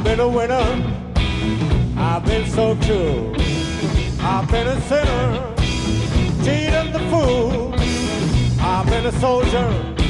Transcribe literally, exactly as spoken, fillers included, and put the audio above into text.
I've been a winner, I've been so true. I've been a sinner, cheated the fool. I've been a soldier,